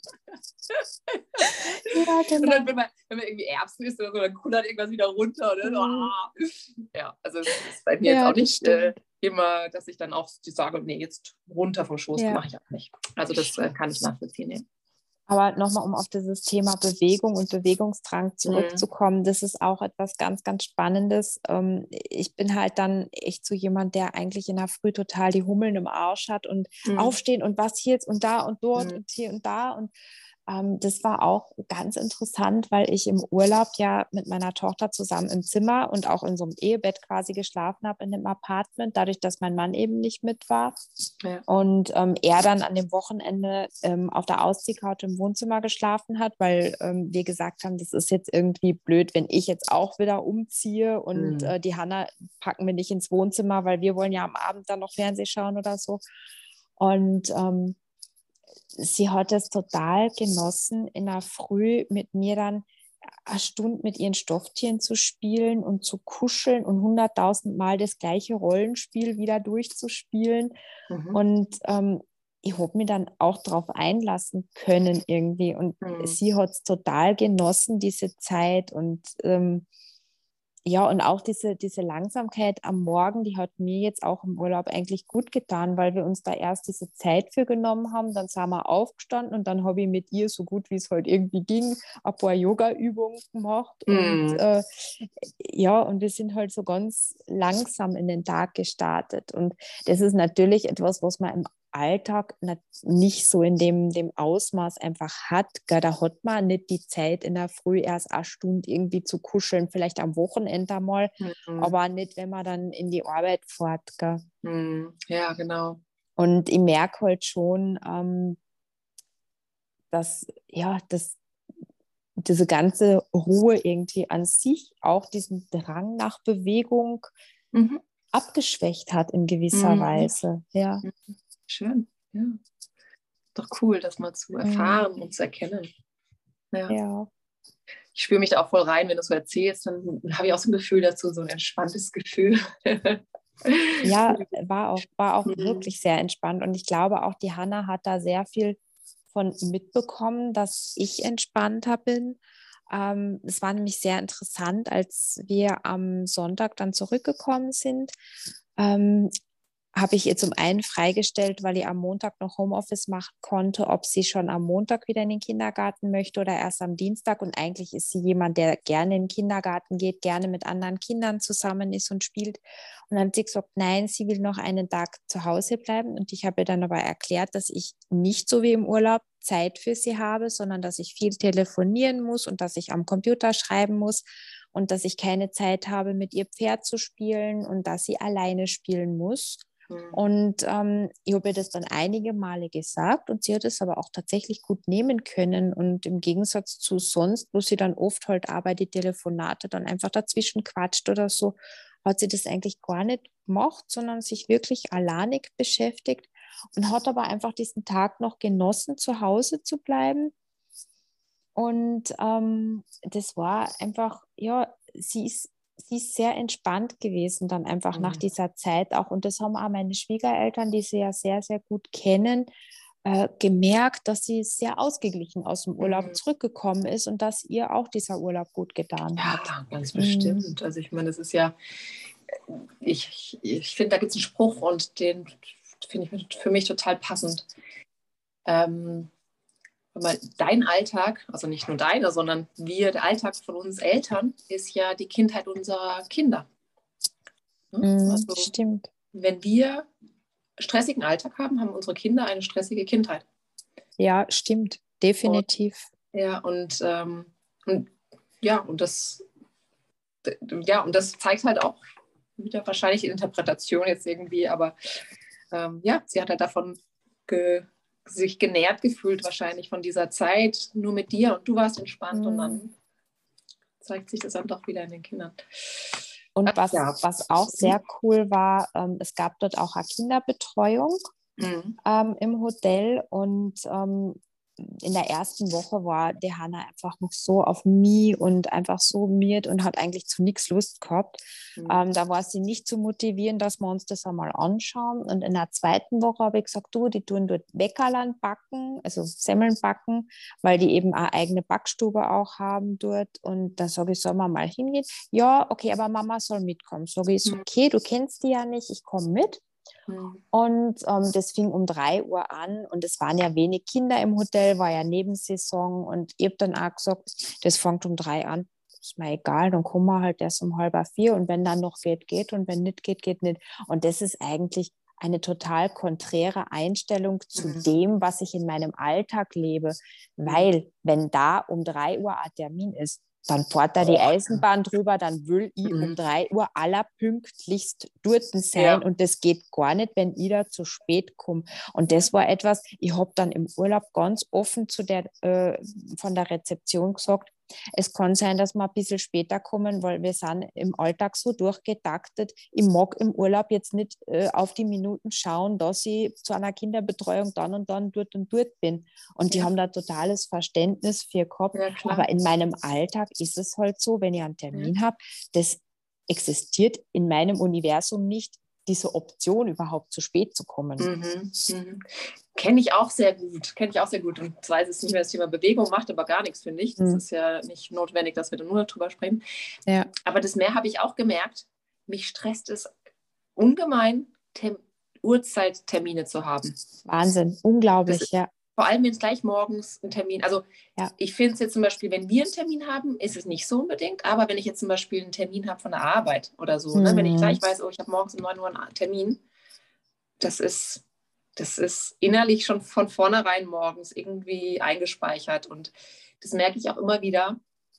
Ja, genau. Und dann, wenn man irgendwie Erbsen isst oder so, dann kullert irgendwas wieder runter. Oder? Ja, also es ist bei mir jetzt auch nicht immer, dass ich dann auch sage, nee, jetzt runter vom Schoß, mache ich auch nicht. Also das kann ich nachvollziehen. Ja. Aber nochmal, um auf dieses Thema Bewegung und Bewegungsdrang zurückzukommen, das ist auch etwas ganz, ganz Spannendes. Ich bin halt dann echt so jemand, der eigentlich in der Früh total die Hummeln im Arsch hat und aufstehen und was hier jetzt und da und dort und hier und da. Und das war auch ganz interessant, weil ich im Urlaub ja mit meiner Tochter zusammen im Zimmer und auch in so einem Ehebett quasi geschlafen habe in dem Apartment, dadurch, dass mein Mann eben nicht mit war. Ja. Und er dann an dem Wochenende auf der Ausziehcouch im Wohnzimmer geschlafen hat, weil wir gesagt haben, das ist jetzt irgendwie blöd, wenn ich jetzt auch wieder umziehe und die Hanna packen wir nicht ins Wohnzimmer, weil wir wollen ja am Abend dann noch Fernsehen schauen oder so. Und sie hat es total genossen, in der Früh mit mir dann eine Stunde mit ihren Stofftieren zu spielen und zu kuscheln und 100.000 Mal das gleiche Rollenspiel wieder durchzuspielen. Und ich habe mich dann auch darauf einlassen können irgendwie. Und sie hat es total genossen, diese Zeit. Und und auch diese Langsamkeit am Morgen, die hat mir jetzt auch im Urlaub eigentlich gut getan, weil wir uns da erst diese Zeit für genommen haben. Dann sind wir aufgestanden und dann habe ich mit ihr, so gut wie es halt irgendwie ging, ein paar Yoga-Übungen gemacht. Und und wir sind halt so ganz langsam in den Tag gestartet. Und das ist natürlich etwas, was man im Alltag nicht so in dem Ausmaß einfach hat. Gell? Da hat man nicht die Zeit in der Früh erst eine Stunde irgendwie zu kuscheln, vielleicht am Wochenende einmal, aber nicht, wenn man dann in die Arbeit fährt. Gell? Ja, genau. Und ich merke halt schon, dass diese ganze Ruhe irgendwie an sich auch diesen Drang nach Bewegung abgeschwächt hat in gewisser Weise. Ja. Schön, ja. Doch cool, das mal zu erfahren und zu erkennen. Ja. Ich spüre mich da auch voll rein, wenn du so erzählst, dann habe ich auch so ein Gefühl dazu, so ein entspanntes Gefühl. Ja, war auch wirklich sehr entspannt und ich glaube auch, die Hanna hat da sehr viel von mitbekommen, dass ich entspannter bin. Es war nämlich sehr interessant, als wir am Sonntag dann zurückgekommen sind, habe ich ihr zum einen freigestellt, weil ich am Montag noch Homeoffice machen konnte, ob sie schon am Montag wieder in den Kindergarten möchte oder erst am Dienstag. Und eigentlich ist sie jemand, der gerne in den Kindergarten geht, gerne mit anderen Kindern zusammen ist und spielt. Und dann hat sie gesagt, nein, sie will noch einen Tag zu Hause bleiben. Und ich habe ihr dann aber erklärt, dass ich nicht so wie im Urlaub Zeit für sie habe, sondern dass ich viel telefonieren muss und dass ich am Computer schreiben muss und dass ich keine Zeit habe, mit ihr Pferd zu spielen und dass sie alleine spielen muss. Und ich habe ihr das dann einige Male gesagt und sie hat es aber auch tatsächlich gut nehmen können. Und im Gegensatz zu sonst, wo sie dann oft halt aber die Telefonate dann einfach dazwischen quatscht oder so, hat sie das eigentlich gar nicht gemacht, sondern sich wirklich alleinig beschäftigt und hat aber einfach diesen Tag noch genossen, zu Hause zu bleiben. Und das war einfach, ja, sie ist sehr entspannt gewesen dann einfach nach dieser Zeit auch. Und das haben auch meine Schwiegereltern, die sie ja sehr, sehr gut kennen, gemerkt, dass sie sehr ausgeglichen aus dem Urlaub zurückgekommen ist und dass ihr auch dieser Urlaub gut getan hat. Ja, ganz bestimmt. Also ich meine, das ist ja, ich finde, da gibt es einen Spruch und den finde ich für mich total passend. Dein Alltag, also nicht nur deiner, sondern der Alltag von uns Eltern ist ja die Kindheit unserer Kinder. Also, stimmt. wenn wir stressigen Alltag haben, haben unsere Kinder eine stressige Kindheit. Ja, stimmt, definitiv. Und das zeigt halt auch wieder wahrscheinlich die Interpretation jetzt irgendwie, aber sie hat halt davon sich genährt gefühlt wahrscheinlich von dieser Zeit nur mit dir und du warst entspannt und dann zeigt sich das dann doch wieder in den Kindern. Und was auch sehr cool war, es gab dort auch eine Kinderbetreuung im Hotel und in der ersten Woche war die Hanna einfach noch so auf mich und einfach so müde und hat eigentlich zu nichts Lust gehabt. Da war sie nicht zu motivieren, dass wir uns das einmal anschauen. Und in der zweiten Woche habe ich gesagt, du, die tun dort Bäckerlein backen, also Semmeln backen, weil die eben eine eigene Backstube auch haben dort. Und da sage ich, sollen wir mal hingehen? Ja, okay, aber Mama soll mitkommen. Sage ich, ist okay, du kennst die ja nicht, ich komme mit. Und das fing um 3 Uhr an und es waren ja wenig Kinder im Hotel, war ja Nebensaison und ich habe dann auch gesagt, das fängt um 3 an, ist mir egal, dann kommen wir halt erst um 3:30 und wenn dann noch geht, geht und wenn nicht geht, geht nicht. Und das ist eigentlich eine total konträre Einstellung zu dem, was ich in meinem Alltag lebe, weil wenn da um 3 Uhr ein Termin ist, dann fährt da die Eisenbahn drüber, dann will ich um 3 Uhr allerpünktlichst dort sein und das geht gar nicht, wenn ich da zu spät komme. Und das war etwas, ich habe dann im Urlaub ganz offen von der Rezeption gesagt, es kann sein, dass wir ein bisschen später kommen, weil wir sind im Alltag so durchgetaktet. Ich mag im Urlaub jetzt nicht auf die Minuten schauen, dass ich zu einer Kinderbetreuung dann und dann dort und dort bin. Und die haben da totales Verständnis für gehabt. Ja, aber in meinem Alltag ist es halt so, wenn ich einen Termin habe, das existiert in meinem Universum nicht, diese Option überhaupt zu spät zu kommen. Kenne ich auch sehr gut. Und zwar ist es nicht mehr das Thema Bewegung, macht aber gar nichts, finde ich. Das ist ja nicht notwendig, dass wir da nur darüber sprechen. Ja. Aber das mehr habe ich auch gemerkt. Mich stresst es ungemein, Uhrzeittermine zu haben. Wahnsinn, unglaublich, ja. Vor allem, wenn es gleich morgens ein Termin, also ich finde es jetzt zum Beispiel, wenn wir einen Termin haben, ist es nicht so unbedingt, aber wenn ich jetzt zum Beispiel einen Termin habe von der Arbeit oder so, ne, wenn ich gleich weiß, ich habe morgens um 9 Uhr einen Termin, das ist innerlich schon von vornherein morgens irgendwie eingespeichert und das merke ich auch immer wieder.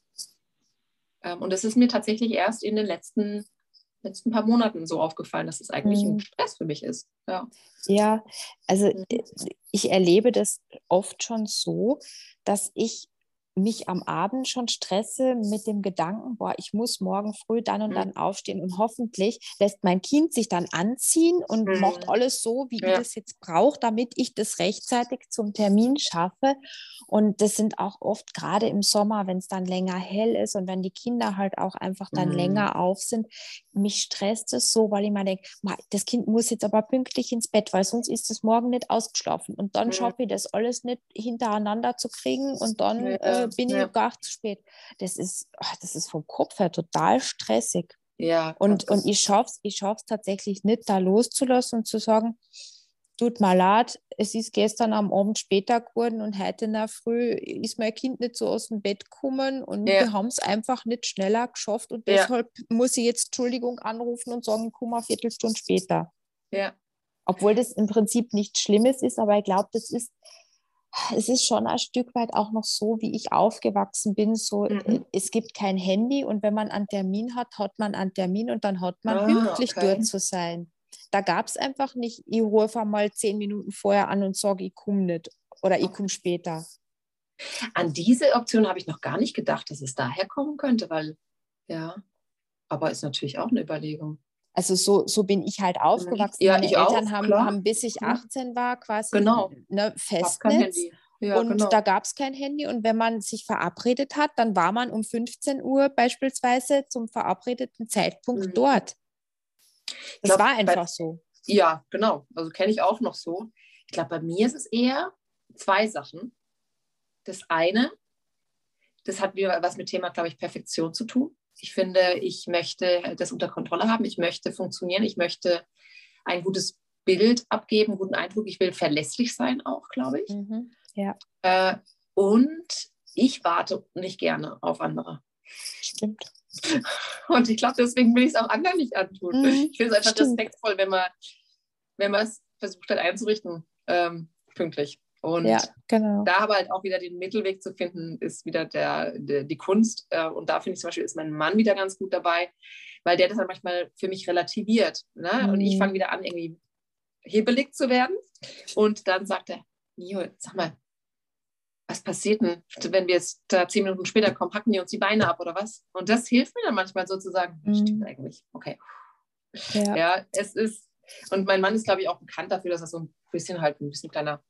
Und das ist mir tatsächlich erst in den letzten paar Monaten so aufgefallen, dass es eigentlich ein Stress für mich ist. Ja, also ich erlebe das oft schon so, dass ich mich am Abend schon stresse mit dem Gedanken, ich muss morgen früh dann und dann aufstehen und hoffentlich lässt mein Kind sich dann anziehen und macht alles so, wie ich das jetzt brauche, damit ich das rechtzeitig zum Termin schaffe. Und das sind auch oft gerade im Sommer, wenn es dann länger hell ist und wenn die Kinder halt auch einfach dann länger auf sind, mich stresst es so, weil ich mir denke, das Kind muss jetzt aber pünktlich ins Bett, weil sonst ist es morgen nicht ausgeschlafen und dann schaffe ich das alles nicht hintereinander zu kriegen und dann bin ich gar zu spät. Das ist vom Kopf her total stressig. Ja, Und ich schaff's tatsächlich nicht, da loszulassen und zu sagen, tut mir leid, es ist gestern am Abend später geworden und heute in der Früh ist mein Kind nicht so aus dem Bett gekommen und ja, wir haben es einfach nicht schneller geschafft und ja, deshalb muss ich jetzt Entschuldigung anrufen und sagen, ich komme eine Viertelstunde später. ja. Obwohl das im Prinzip nichts Schlimmes ist, aber ich glaube, es ist schon ein Stück weit auch noch so, wie ich aufgewachsen bin. So, Mhm. es gibt kein Handy und wenn man einen Termin hat man einen Termin und dann hat man Ah, pünktlich dort okay. zu sein. Da gab es einfach nicht, ich rufe mal 10 Minuten vorher an und sage, ich komme nicht oder ich Okay. komme später. An diese Option habe ich noch gar nicht gedacht, dass es daher kommen könnte, weil, ja, aber ist natürlich auch eine Überlegung. Also so bin ich halt aufgewachsen. Ja, Meine ich Eltern auch, klar. haben bis ich Klar. 18 war quasi Genau. ne, Gab kein Festnetz. Handy. Ja, Und da genau. gab es kein Handy. Und wenn man sich verabredet hat, dann war man um 15 Uhr beispielsweise zum verabredeten Zeitpunkt Mhm. dort. Ich Das glaube, war einfach so. ja, genau. Also kenne ich auch noch so. Ich glaube, bei mir ist es eher zwei Sachen. Das eine, das hat wieder was mit Thema, glaube ich, Perfektion zu tun. Ich finde, ich möchte das unter Kontrolle haben. Ich möchte funktionieren. Ich möchte ein gutes Bild abgeben, einen guten Eindruck. Ich will verlässlich sein auch, glaube ich. Mhm. Ja, Äh, und ich warte nicht gerne auf andere. stimmt. Und ich glaube, deswegen will ich es auch anderen nicht antun. Mhm. Ich finde es einfach Stimmt. respektvoll, wenn man es versucht hat einzurichten, pünktlich. Ja, Und genau. da aber halt auch wieder den Mittelweg zu finden, ist wieder die Kunst. Und da finde ich zum Beispiel, ist mein Mann wieder ganz gut dabei, weil der das dann manchmal für mich relativiert. Ne? Und ich fange Mhm. wieder an, irgendwie hebelig zu werden. Und dann sagt er, Jo, sag mal, was passiert denn, wenn wir jetzt da 10 Minuten später kommen, hacken die uns die Beine ab oder was? Und das hilft mir dann manchmal sozusagen, stimmt Mhm. eigentlich, okay. Ja. Ja, es ist, und mein Mann ist, glaube ich, auch bekannt dafür, dass er so ein bisschen halt ein bisschen kleiner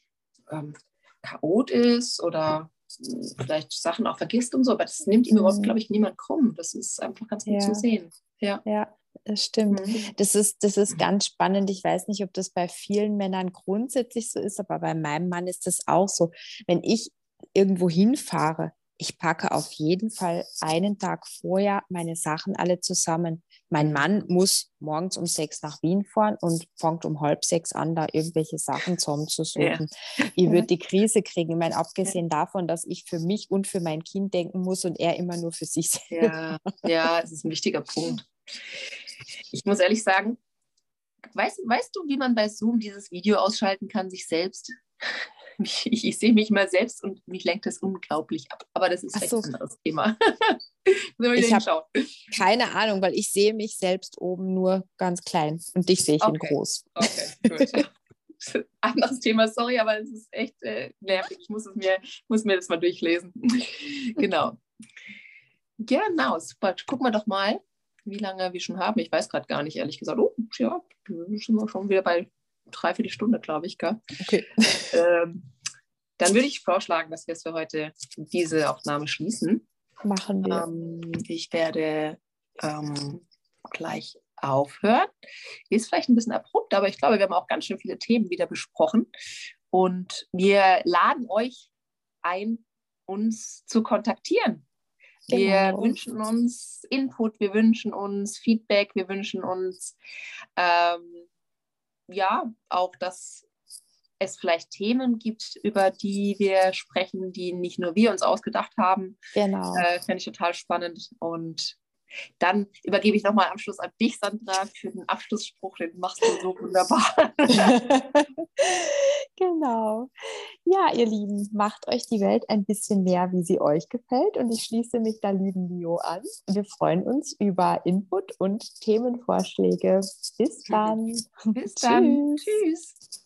Chaot ist oder vielleicht Sachen auch vergisst und so, aber das nimmt ihm überhaupt, glaube Mhm. ich, niemand krumm. Das ist einfach ganz gut zu Ja. sehen. Ja. Ja, das stimmt. Mhm. Das ist ganz spannend. Ich weiß nicht, ob das bei vielen Männern grundsätzlich so ist, aber bei meinem Mann ist das auch so. Wenn ich irgendwo hinfahre, ich packe auf jeden Fall einen Tag vorher meine Sachen alle zusammen. Mein Mhm. Mann muss morgens um 6 nach Wien fahren und fängt um halb 6 an, da irgendwelche Sachen zusammenzusuchen. Ja. Ich Ja. würde die Krise kriegen. Ich meine, Ja. abgesehen davon, dass ich für mich und für mein Kind denken muss und er immer nur für sich selber. Ja, ja, es ist ein wichtiger Punkt. Ich muss ehrlich sagen, weißt du, wie man bei Zoom dieses Video ausschalten kann, sich selbst? Ich sehe mich mal selbst und mich lenkt das unglaublich ab. Aber das ist Ach vielleicht so, ein anderes Thema. Müssen wir wieder ich habe hinschauen. keine Ahnung, weil ich sehe mich selbst oben nur ganz klein und dich sehe ich in Okay, groß. okay, gut. Anderes Thema, sorry, aber es ist echt nervig. Ich muss mir das mal durchlesen. Genau. Genau, super. Gucken wir doch mal, wie lange wir schon haben. Ich weiß gerade gar nicht, ehrlich gesagt. Oh, ja, wir sind schon wieder bei 3/4 Stunde, glaube ich. Gell? Okay. Dann würde ich vorschlagen, dass wir es für heute diese Aufnahme schließen. Machen wir. Ich werde gleich aufhören. Ist vielleicht ein bisschen abrupt, aber ich glaube, wir haben auch ganz schön viele Themen wieder besprochen. Und wir laden euch ein, uns zu kontaktieren. Wir Genau. wünschen uns Input, wir wünschen uns Feedback, wir wünschen uns ja auch, dass es vielleicht Themen gibt, über die wir sprechen, die nicht nur wir uns ausgedacht haben. Genau. Fände ich total spannend. Und dann übergebe ich nochmal am Schluss an dich, Sandra, für den Abschlussspruch. Den machst du so wunderbar. Genau. Ja, ihr Lieben, macht euch die Welt ein bisschen mehr, wie sie euch gefällt. Und ich schließe mich da lieben Leo an. Wir freuen uns über Input und Themenvorschläge. Bis dann. Bis dann. Tschüss. Tschüss.